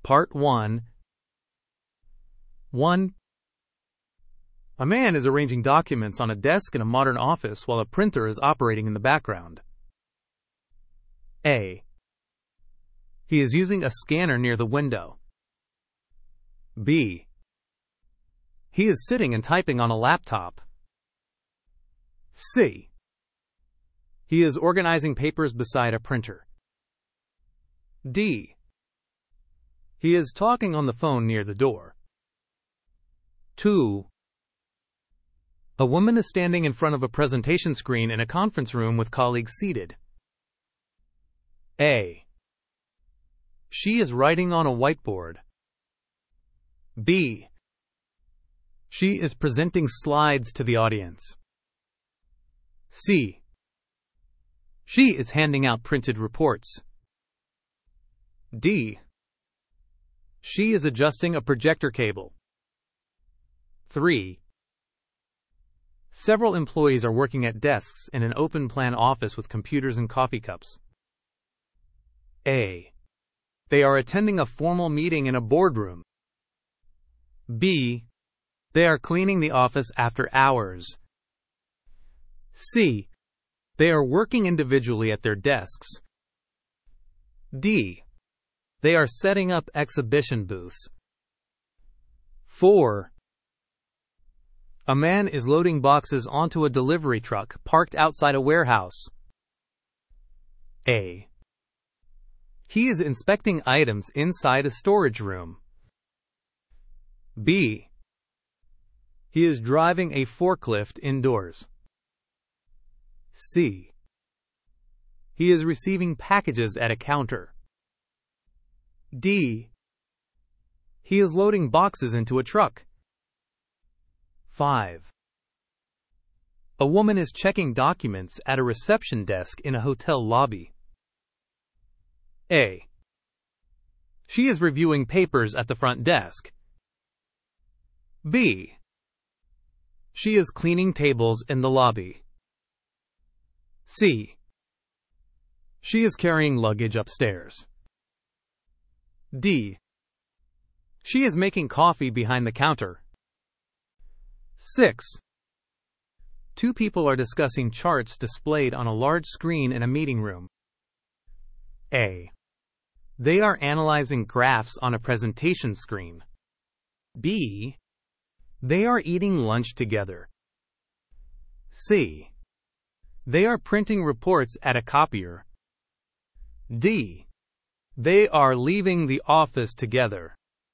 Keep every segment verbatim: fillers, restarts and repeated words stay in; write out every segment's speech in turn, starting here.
Part one. one. A man is arranging documents on a desk in a modern office while a printer is operating in the background. A. He is using a scanner near the window. B. He is sitting and typing on a laptop. C. He is organizing papers beside a printer. D. He is talking on the phone near the door. two. A woman is standing in front of a presentation screen in a conference room with colleagues seated. A. She is writing on a whiteboard. B. She is presenting slides to the audience. C. She is handing out printed reports. D. She is adjusting a projector cable. three. Several employees are working at desks in an open-plan office with computers and coffee cups. A. They are attending a formal meeting in a boardroom. B. They are cleaning the office after hours. C. They are working individually at their desks. D. They are setting up exhibition booths. four. A man is loading boxes onto a delivery truck parked outside a warehouse. A. He is inspecting items inside a storage room. B. He is driving a forklift indoors. C. He is receiving packages at a counter. D. He is loading boxes into a truck. five. A woman is checking documents at a reception desk in a hotel lobby. A. She is reviewing papers at the front desk. B. She is cleaning tables in the lobby. C. She is carrying luggage upstairs. D. She is making coffee behind the counter. six. Two people are discussing charts displayed on a large screen in a meeting room. A. They are analyzing graphs on a presentation screen. B. They are eating lunch together. C. They are printing reports at a copier. D. They are leaving the office together.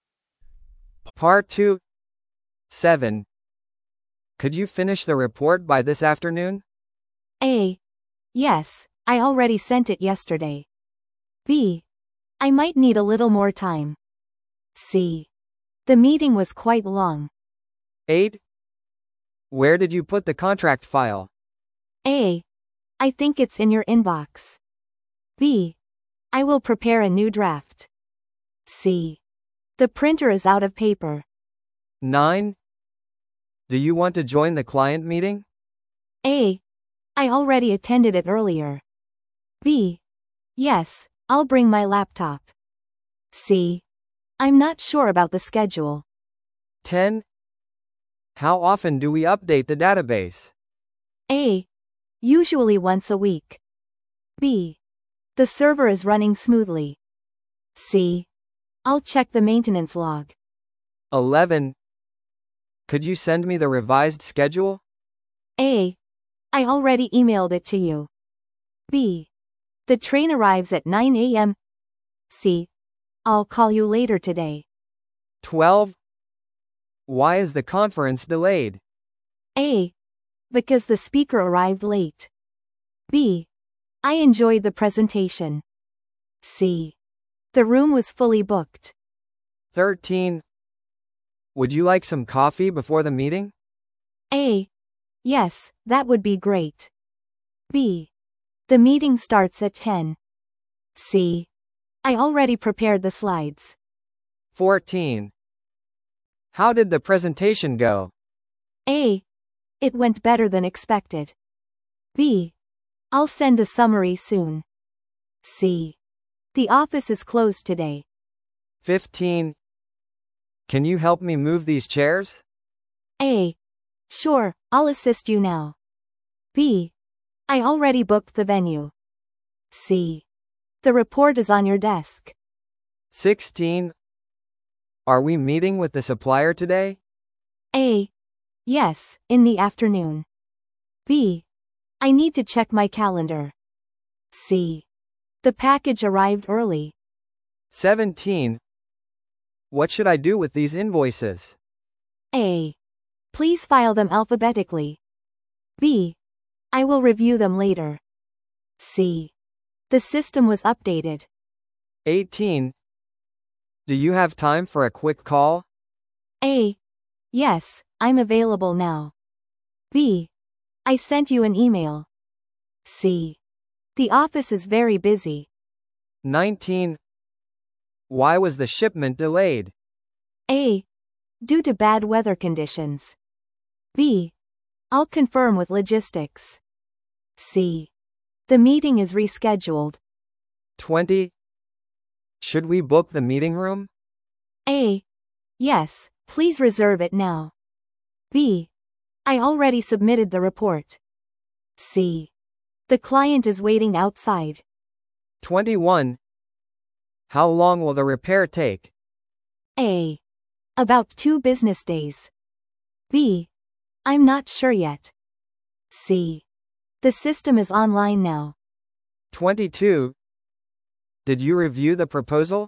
Part two. seven. Could you finish the report by this afternoon? A. Yes, I already sent it yesterday. B. I might need a little more time. C. The meeting was quite long. eight. Where did you put the contract file? A. I think it's in your inbox. B. I will prepare a new draft. C. The printer is out of paper. nine. Do you want to join the client meeting? A. I already attended it earlier. B. Yes, I'll bring my laptop. C. I'm not sure about the schedule. ten. How often do we update the database? A. Usually once a week. B. The server is running smoothly. C. I'll check the maintenance log. eleven. Could you send me the revised schedule? A. I already emailed it to you. B. The train arrives at nine a m C. I'll call you later today. twelve. Why is the conference delayed? A. Because the speaker arrived late. B. I enjoyed the presentation. C. The room was fully booked. thirteen. Would you like some coffee before the meeting? A. Yes, that would be great. B. The meeting starts at ten. C. I already prepared the slides. fourteen. How did the presentation go? A. It went better than expected. B. I'll send a summary soon. C. The office is closed today. fifteen. Can you help me move these chairs? A. Sure, I'll assist you now. B. I already booked the venue. C. The report is on your desk. sixteen. Are we meeting with the supplier today? A. Yes, in the afternoon. B. I need to check my calendar. C. The package arrived early. seventeen. What should I do with these invoices? A. Please file them alphabetically. B. I will review them later. C. The system was updated. eighteen. Do you have time for a quick call? A. Yes, I'm available now. B. I sent you an email. C. The office is very busy. nineteen. Why was the shipment delayed? A. Due to bad weather conditions. B. I'll confirm with logistics. C. The meeting is rescheduled. twenty. Should we book the meeting room? A. Yes, please reserve it now. B. I already submitted the report. C. The client is waiting outside. twenty-one. How long will the repair take? A. About two business days. B. I'm not sure yet. C. The system is online now. twenty-two. Did you review the proposal?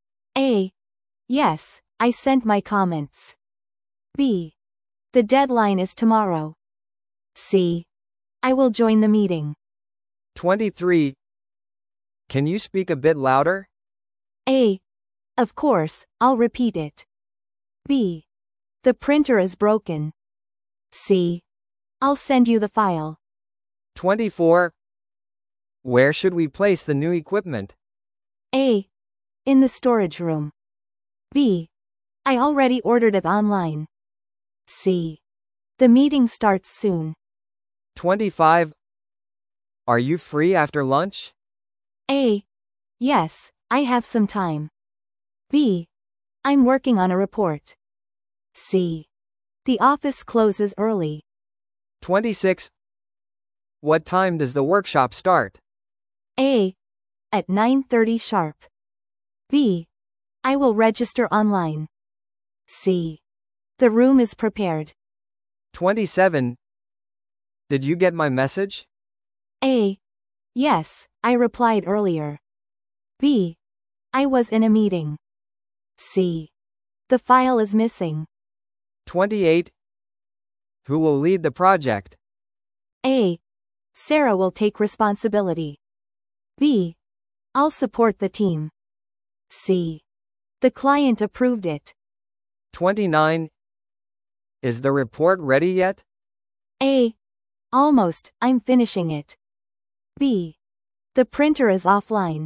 A. Yes, I sent my comments. B. The deadline is tomorrow. C. I will join the meeting. twenty-three. Can you speak a bit louder? A. Of course, I'll repeat it. B. The printer is broken. C. I'll send you the file. twenty-four. Where should we place the new equipment? A. In the storage room. B. I already ordered it online. C. The meeting starts soon. twenty-five. Are you free after lunch? A. Yes, I have some time. B. I'm working on a report. C. The office closes early. twenty-six. What time does the workshop start? A. At nine thirty sharp. B. I will register online. C. The room is prepared. twenty-seven. Did you get my message? A. Yes, I replied earlier. B. I was in a meeting. C. The file is missing. twenty-eight. Who will lead the project? A. Sarah will take responsibility. B. I'll support the team. C. The client approved it. twenty-nine. Is the report ready yet? A. Almost, I'm finishing it. B. The printer is offline.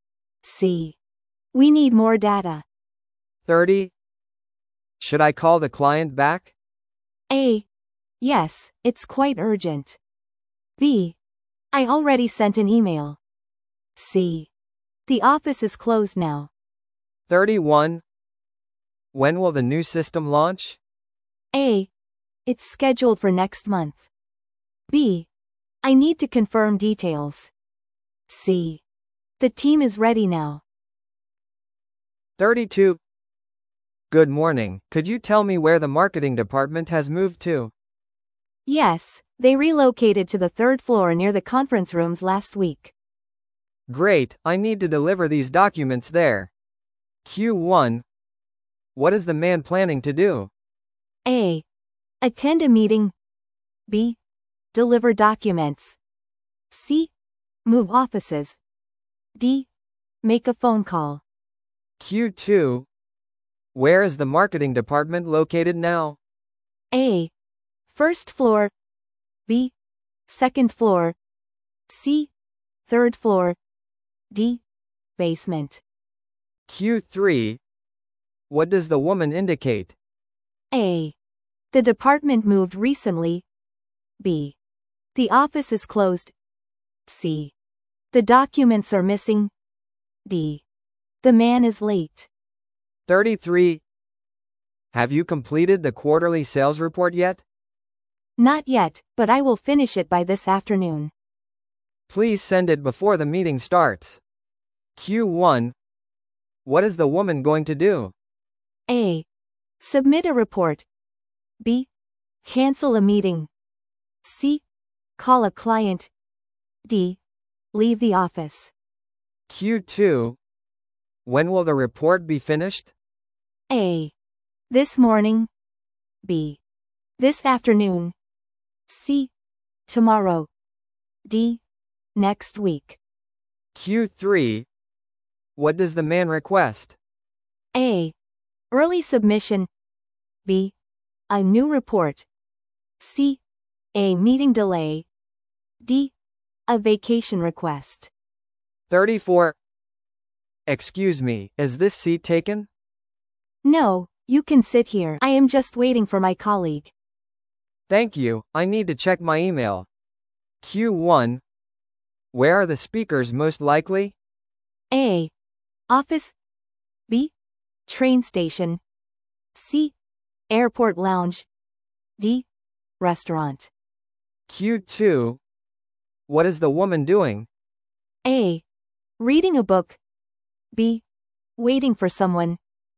C. We need more data. thirty. Should I call the client back? A. Yes, it's quite urgent. B. I already sent an email. C. The office is closed now. thirty-one. When will the new system launch? A. It's scheduled for next month. B. I need to confirm details. C. The team is ready now. thirty-two. Good morning. Could you tell me where the marketing department has moved to? Yes, they relocated to the third floor near the conference rooms last week. Great, I need to deliver these documents there. Q one. What is the man planning to do? A. Attend a meeting. B. Deliver documents. C. Move offices. D. Make a phone call. Q two. Where is the marketing department located now? A. First floor. B. Second floor. C. Third floor. D. Basement. Q three. What does the woman indicate? A. The department moved recently. B. The office is closed. C. The documents are missing. D. The man is late. thirty-three. Have you completed the quarterly sales report yet? Not yet, but I will finish it by this afternoon. Please send it before the meeting starts. Q one. What is the woman going to do? A. Submit a report. B. Cancel a meeting. C. Call a client. D. Leave the office. Q two. When will the report be finished? A. This morning. B. This afternoon. C. Tomorrow. D. Next week. Q three. What does the man request? A. Early submission. B. A new report. C. A meeting delay. D. A vacation request. thirty-four. Excuse me, is this seat taken? No, you can sit here. I am just waiting for my colleague. Thank you, I need to check my email. Q one. Where are the speakers most likely? A. Office. B. Train station. C. Airport lounge. D. Restaurant. Q two. What is the woman doing? A. Reading a book. B. Waiting for someone.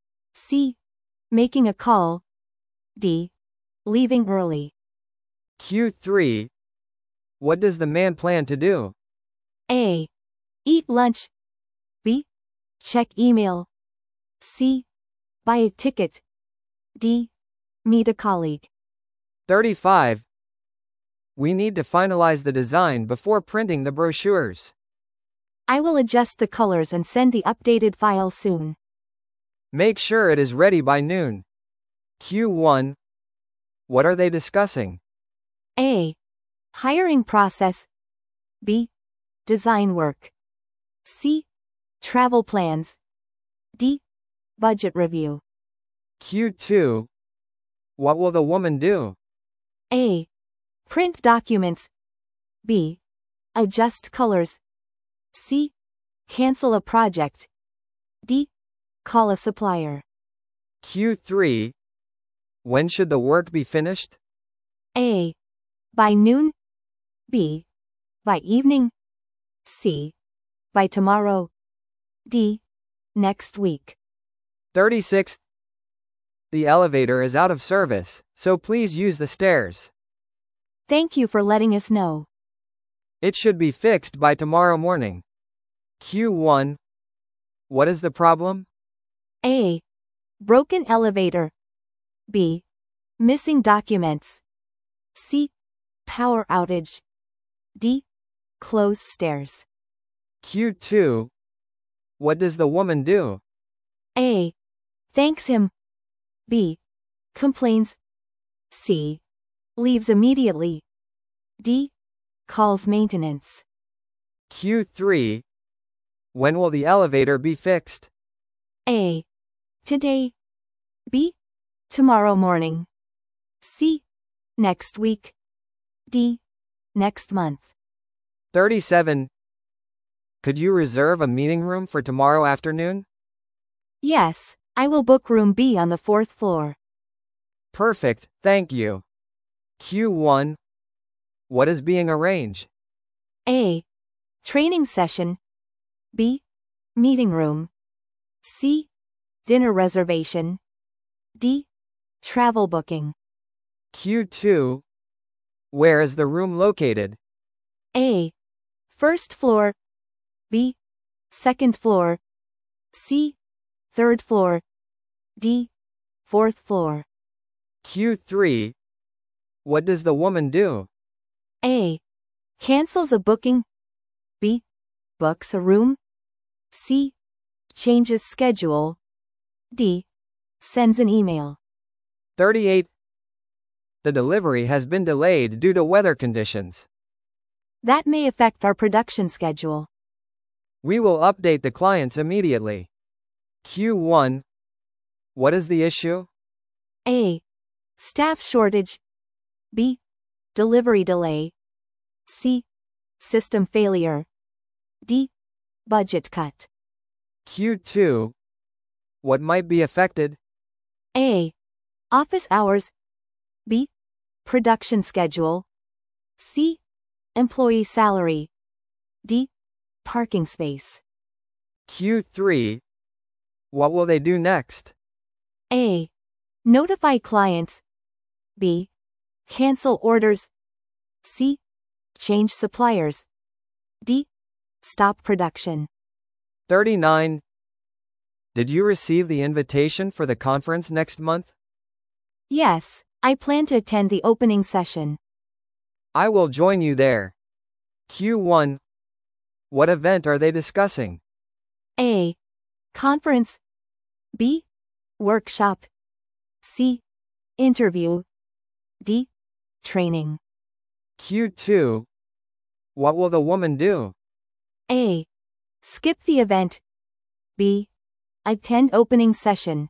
C. Making a call. D. Leaving early. Q three. What does the man plan to do? A. Eat lunch. B. Check email. C. Buy a ticket. D. Meet a colleague. thirty-five. We need to finalize the design before printing the brochures. I will adjust the colors and send the updated file soon. Make sure it is ready by noon. Q one. What are they discussing? A. Hiring process. B. Design work. C. Travel plans. D. Budget review. Q two. What will the woman do? A. Print documents. B. Adjust colors. C. Cancel a project. D. Call a supplier. Q three. When should the work be finished? A. By noon. B. By evening. C. By tomorrow. D. Next week. thirty-six. The elevator is out of service, so please use the stairs. Thank you for letting us know. It should be fixed by tomorrow morning. Q one. What is the problem? A. Broken elevator. B. Missing documents. C. Power outage. D. Closed stairs. Q two. What does the woman do? A. Thanks him. B. Complains. C. Leaves immediately. D. Calls maintenance. Q three. When will the elevator be fixed? A. Today. B. Tomorrow morning. C. Next week. D. Next month. thirty-seven. Could you reserve a meeting room for tomorrow afternoon? Yes, I will book room B on the fourth floor. Perfect, thank you. Q one. What is being arranged? A. Training session. B. Meeting room. C. Dinner reservation. D. Travel booking. Q two. Where is the room located? A. First floor. B. Second floor. C. Third floor. D. Fourth floor. Q three. What does the woman do? A. Cancels a booking. B. Books a room. C. Changes schedule. D. Sends an email. thirty-eight. The delivery has been delayed due to weather conditions. That may affect our production schedule. We will update the clients immediately. Q one. What is the issue? A. Staff shortage. B. Delivery delay. C. System failure. D. Budget cut. Q two. What might be affected? A. Office hours. B. Production schedule. C. Employee salary. D. Parking space. Q three. What will they do next? A. Notify clients. B. Cancel orders. C. Change suppliers. D. Stop production. thirty-nine. Did you receive the invitation for the conference next month? Yes, I plan to attend the opening session. I will join you there. Q one. What event are they discussing? A. Conference. B. Workshop. C. Interview. D. Training. Q two. What will the woman do? A. Skip the event. B. Attend opening session.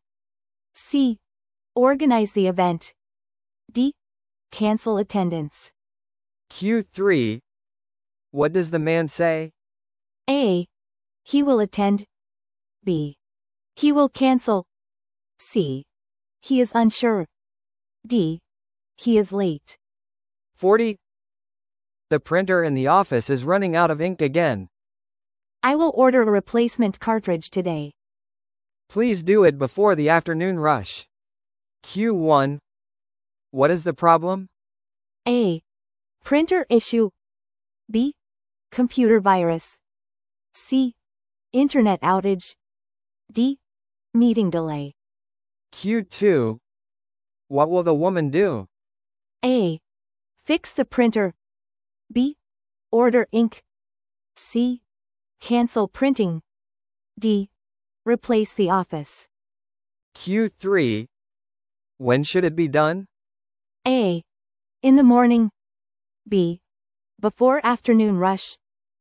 C. Organize the event. D. Cancel attendance. Q three. What does the man say? A. He will attend. B. He will cancel. C. He is unsure. D. He is late. forty. The printer in the office is running out of ink again. I will order a replacement cartridge today. Please do it before the afternoon rush. Q one. What is the problem? A. Printer issue. B. Computer virus. C. Internet outage. D. Meeting delay. Q two. What will the woman do? A. Fix the printer. B. Order ink. C. Cancel printing. D. Replace the office. Q three. When should it be done? A. In the morning. B. Before afternoon rush.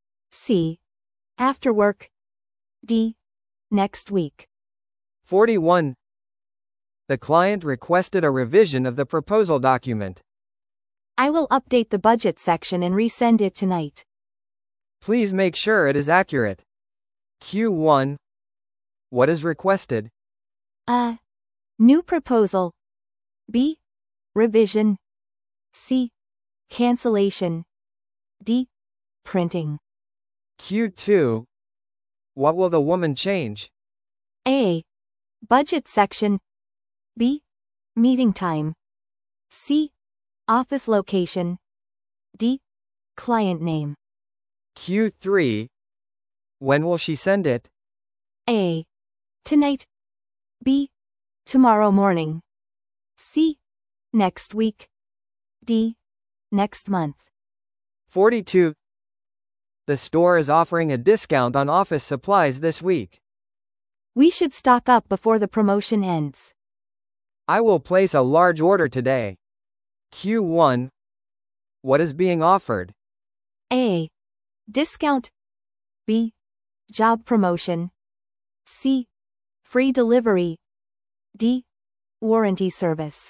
C. After work. D. Next week. forty-one. The client requested a revision of the proposal document. I will update the budget section and resend it tonight. Please make sure it is accurate. Q one. What is requested? A. New proposal. B. Revision. C. Cancellation. D. Printing. Q two. What will the woman change? A. Budget section. B. Meeting time. C. Office location. D. Client name. Q three. When will she send it? A. Tonight. B. Tomorrow morning. C. Next week. D. Next month. forty-two. The store is offering a discount on office supplies this week. We should stock up before the promotion ends. I will place a large order today. Q one. What is being offered? A. Discount. B. Job promotion. C. Free delivery. D. Warranty service.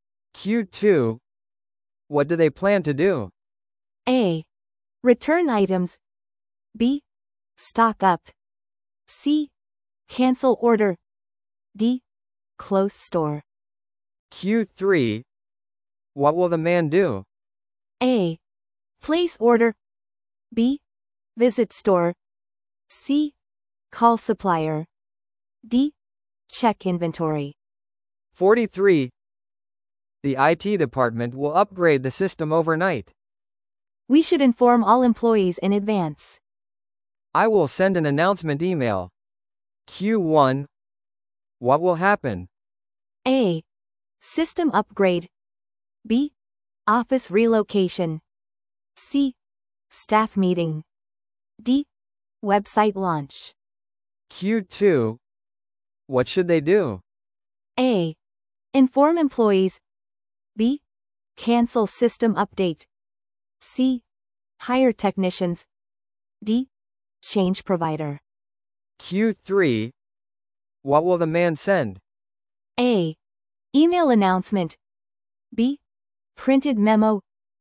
Q two. What do they plan to do? A. Return items. B. Stock up. C. Cancel order. D. Close store. Q three. What will the man do? A. Place order. B. Visit store. C. Call supplier. D. Check inventory. forty-three. The I T department will upgrade the system overnight. We should inform all employees in advance. I will send an announcement email. Q one. What will happen? A. System upgrade. B. Office relocation. C. Staff meeting. D. Website launch. Q two. What should they do? A. Inform employees. B. Cancel system update. C. Hire technicians. D. Change provider. Q three. What will the man send? A. Email announcement. B. Printed memo.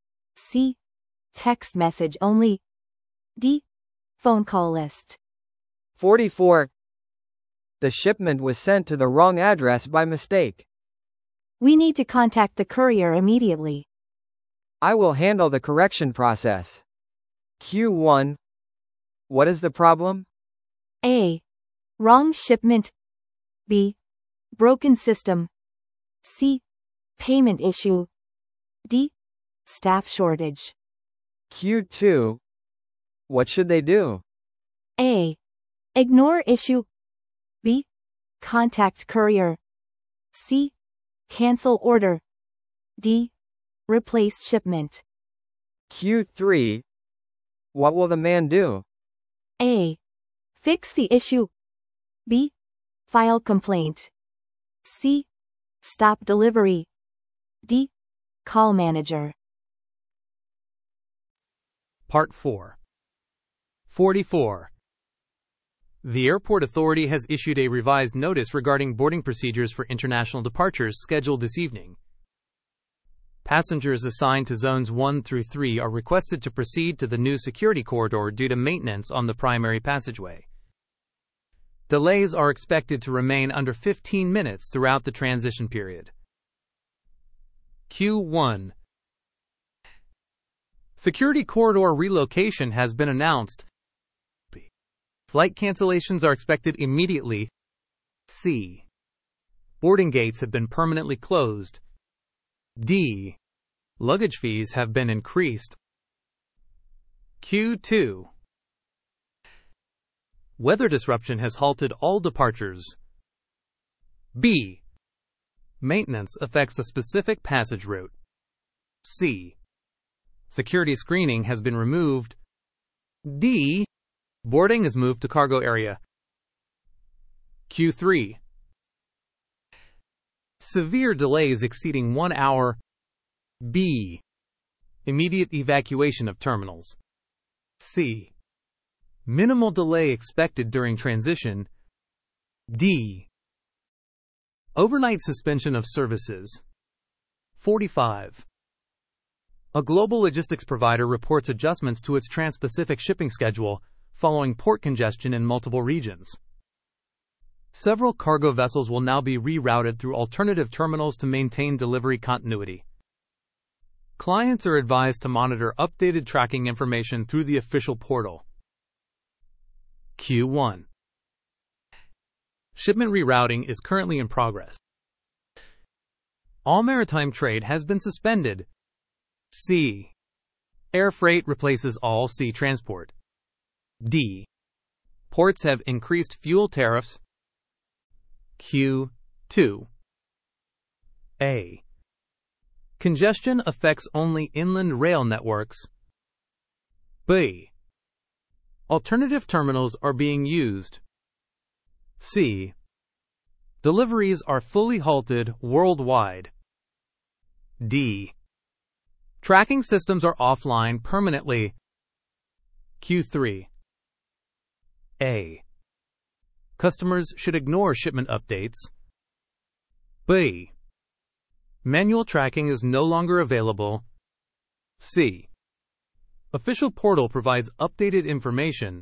C. Text message only. D. Phone call list. forty-four. The shipment was sent to the wrong address by mistake. We need to contact the courier immediately. I will handle the correction process. Q one. What is the problem? A. Wrong shipment. B. Broken system. C. Payment issue. D. Staff shortage. Q two. What should they do? A. Ignore issue. B. Contact courier. C. Cancel order. D. Replace shipment. Q three. What will the man do? A. Fix the issue. B. File complaint. C. Stop delivery. D. Call manager. Part four. forty-four. The Airport Authority has issued a revised notice regarding boarding procedures for international departures scheduled this evening. Passengers assigned to zones one through three are requested to proceed to the new security corridor due to maintenance on the primary passageway. Delays are expected to remain under fifteen minutes throughout the transition period. Q one. Security corridor relocation has been announced. B. Flight cancellations are expected immediately. C. Boarding gates have been permanently closed. D. Luggage fees have been increased. Q two. Weather disruption has halted all departures. B. Maintenance affects a specific passage route. C. Security screening has been removed. D. Boarding is moved to cargo area. Q three. Severe delays exceeding one hour. B. Immediate evacuation of terminals. C. Minimal delay expected during transition. D. Overnight suspension of services. forty-five. A global logistics provider reports adjustments to its trans-Pacific shipping schedule following port congestion in multiple regions. Several cargo vessels will now be rerouted through alternative terminals to maintain delivery continuity. Clients are advised to monitor updated tracking information through the official portal. Q one. Shipment rerouting is currently in progress. All maritime trade has been suspended. C. Air freight replaces all sea transport. D. Ports have increased fuel tariffs. Q two. A. Congestion affects only inland rail networks. B. Alternative terminals are being used. C. Deliveries are fully halted worldwide. D. Tracking systems are offline permanently. Q three. A. Customers should ignore shipment updates. B. Manual tracking is no longer available. C. Official portal provides updated information.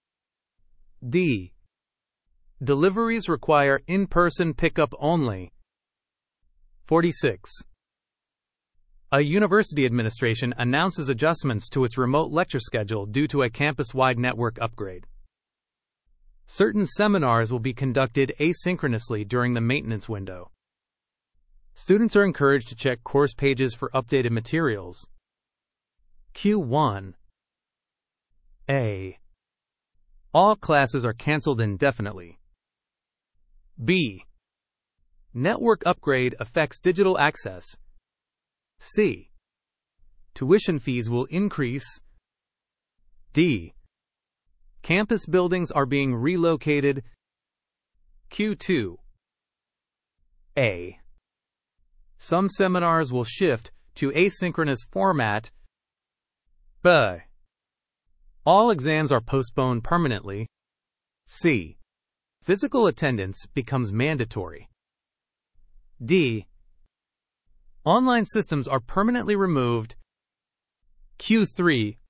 D. Deliveries require in-person pickup only. forty-six. A university administration announces adjustments to its remote lecture schedule due to a campus-wide network upgrade. Certain seminars will be conducted asynchronously during the maintenance window. Students are encouraged to check course pages for updated materials. Q one. A. All classes are canceled indefinitely. B. Network upgrade affects digital access. C. Tuition fees will increase. D. Campus buildings are being relocated. Q two. A. Some seminars will shift to asynchronous format. B. All exams are postponed permanently. C. Physical attendance becomes mandatory. D. Online systems are permanently removed. Q three.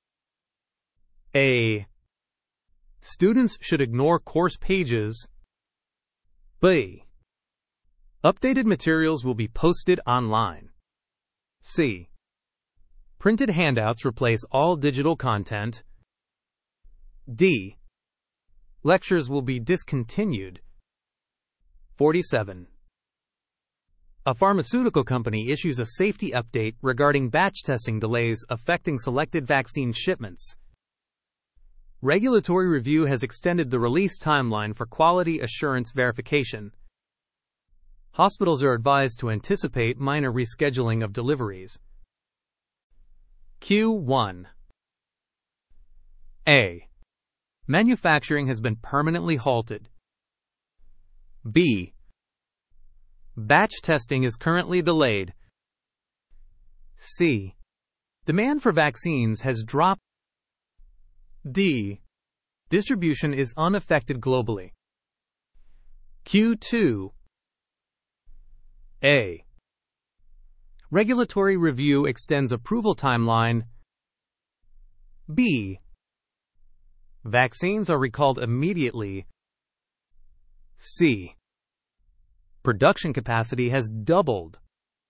A. Students should ignore course pages. B. Updated materials will be posted online. C. Printed handouts replace all digital content. D. Lectures will be discontinued. forty-seven. A pharmaceutical company issues a safety update regarding batch testing delays affecting selected vaccine shipments. Regulatory review has extended the release timeline for quality assurance verification. Hospitals are advised to anticipate minor rescheduling of deliveries. Q one. A. Manufacturing has been permanently halted. B. Batch testing is currently delayed. C. Demand for vaccines has dropped. D. Distribution is unaffected globally. Q two. A. Regulatory review extends approval timeline. B. Vaccines are recalled immediately. C. Production capacity has doubled.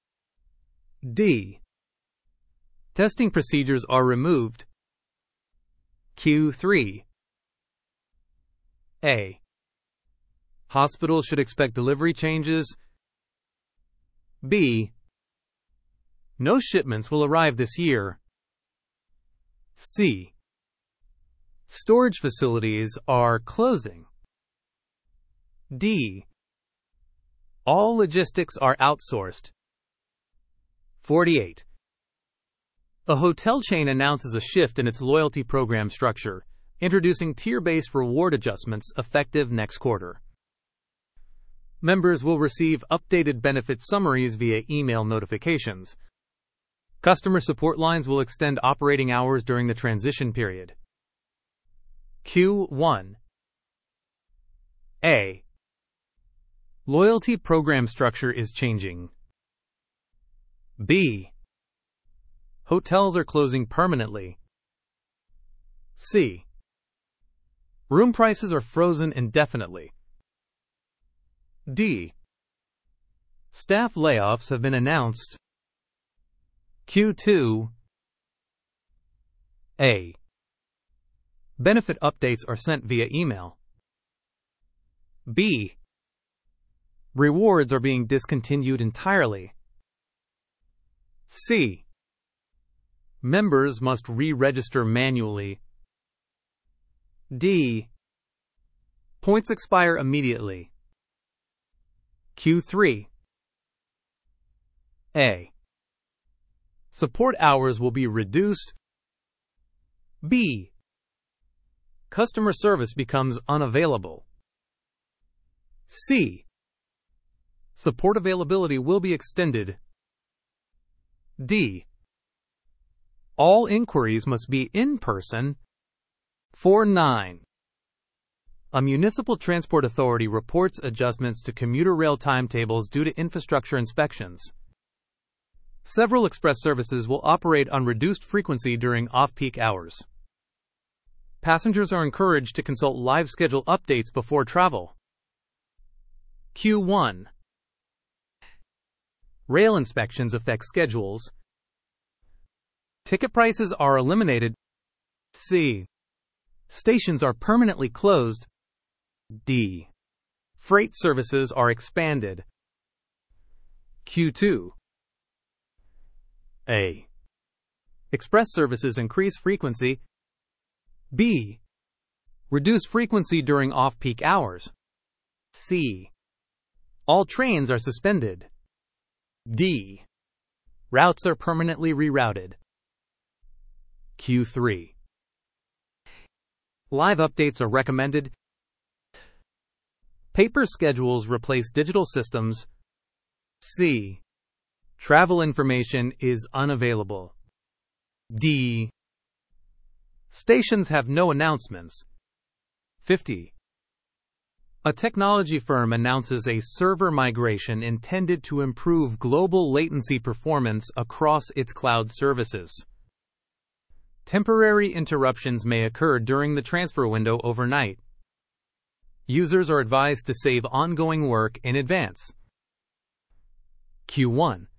D. Testing procedures are removed. Q three. A. Hospitals should expect delivery changes. B. No shipments will arrive this year. C. Storage facilities are closing. D. All logistics are outsourced. forty-eight. A hotel chain announces a shift in its loyalty program structure, introducing tier-based reward adjustments effective next quarter. Members will receive updated benefit summaries via email notifications. Customer support lines will extend operating hours during the transition period. Q one. A. Loyalty program structure is changing. B. Hotels are closing permanently. C. Room prices are frozen indefinitely. D. Staff layoffs have been announced. Q two. A. Benefit updates are sent via email. B. Rewards are being discontinued entirely. C. Members must re-register manually. D. Points expire immediately. Q three. A. Support hours will be reduced. B. Customer service becomes unavailable. C. Support availability will be extended. D. All inquiries must be in person. forty-nine. A municipal transport authority reports adjustments to commuter rail timetables due to infrastructure inspections. Several express services will operate on reduced frequency during off-peak hours. Passengers are encouraged to consult live schedule updates before travel. Q one. Rail inspections affect schedules. Ticket prices are eliminated. C. Stations are permanently closed. D. Freight services are expanded. Q two. A. Express services increase frequency. B. Reduce frequency during off-peak hours. C. All trains are suspended. D. Routes are permanently rerouted. Q three. Live updates are recommended. Paper schedules replace digital systems. C. Travel information is unavailable. D. Stations have no announcements. fifty. A technology firm announces a server migration intended to improve global latency performance across its cloud services. Temporary interruptions may occur during the transfer window overnight. Users are advised to save ongoing work in advance. Q one.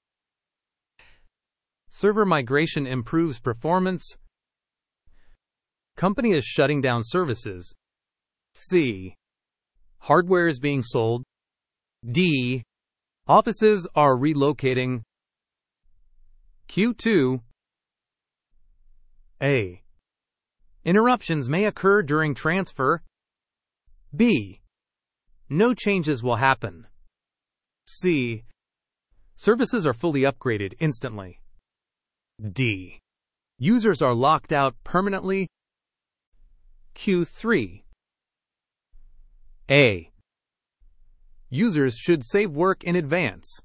Server migration improves performance. Company is shutting down services. C. Hardware is being sold. D. Offices are relocating. Q two. A. Interruptions may occur during transfer. B. No changes will happen. C. Services are fully upgraded instantly. D. Users are locked out permanently. Q three. A. Users should save work in advance.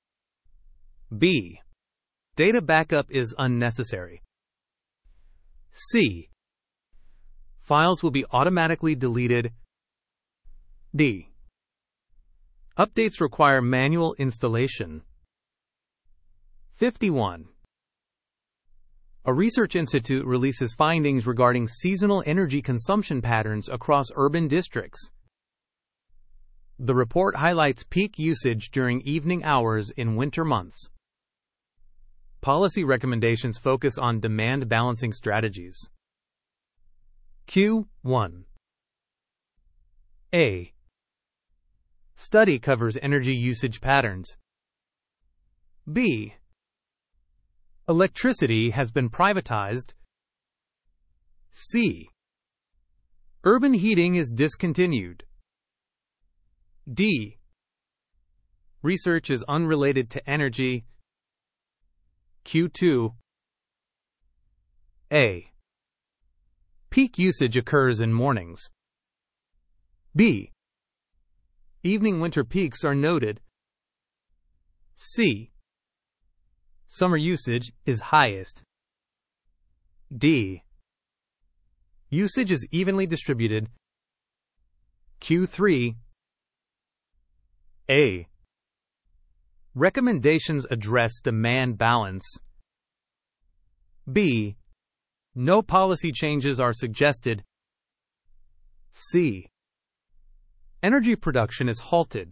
B. Data backup is unnecessary. C. Files will be automatically deleted. D. Updates require manual installation. fifty-one. A research institute releases findings regarding seasonal energy consumption patterns across urban districts. The report highlights peak usage during evening hours in winter months. Policy recommendations focus on demand balancing strategies. Q one. A. Study covers energy usage patterns. B. Electricity has been privatized. C. Urban heating is discontinued. D. Research is unrelated to energy. Q two. A. Peak usage occurs in mornings. B. Evening winter peaks are noted. C. Summer usage is highest. D. Usage is evenly distributed. Q three. A. Recommendations address demand balance. B. No policy changes are suggested. C. Energy production is halted.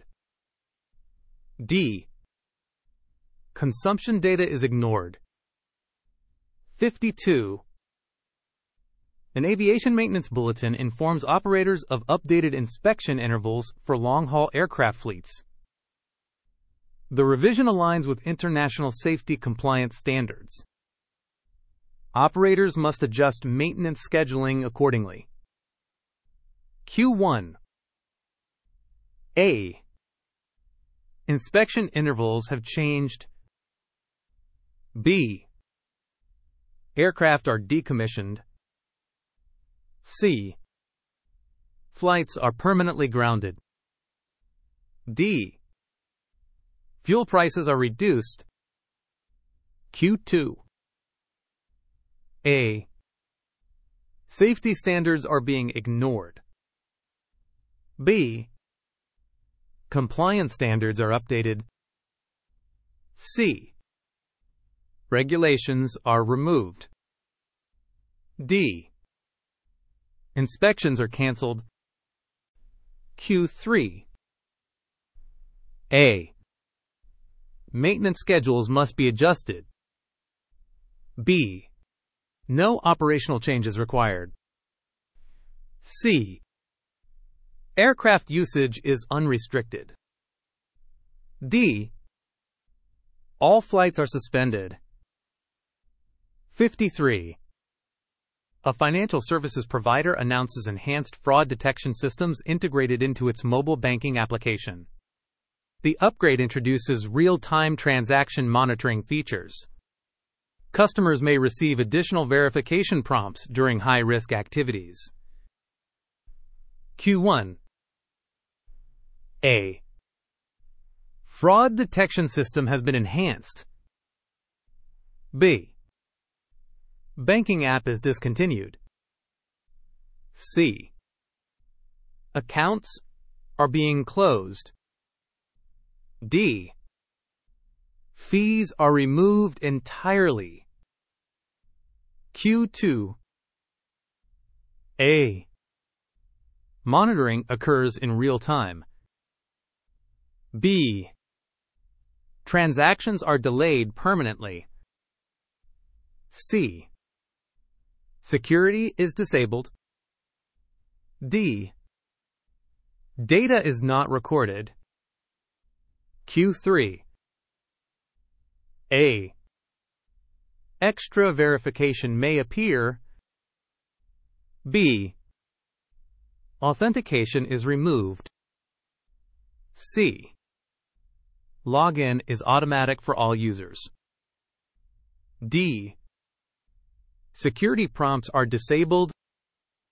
D. Consumption data is ignored. fifty-two. An aviation maintenance bulletin informs operators of updated inspection intervals for long-haul aircraft fleets. The revision aligns with international safety compliance standards. Operators must adjust maintenance scheduling accordingly. Q one. A. Inspection intervals have changed. B. Aircraft are decommissioned. C. Flights are permanently grounded. D. Fuel prices are reduced. Q two. A. Safety standards are being ignored. B. Compliance standards are updated. C. Regulations are removed. D. Inspections are canceled. Q three. A. Maintenance schedules must be adjusted. B. No operational changes required. C. Aircraft usage is unrestricted. D. All flights are suspended. fifty-three. A financial services provider announces enhanced fraud detection systems integrated into its mobile banking application. The upgrade introduces real-time transaction monitoring features. Customers may receive additional verification prompts during high-risk activities. Q one. A. Fraud detection system has been enhanced. B. Banking app is discontinued. C. Accounts are being closed. D. Fees are removed entirely. Q two. A. Monitoring occurs in real time. B. Transactions are delayed permanently. C. Security is disabled. D. Data is not recorded. Q three. A. Extra verification may appear. B. Authentication is removed. C. Login is automatic for all users. D. Security prompts are disabled.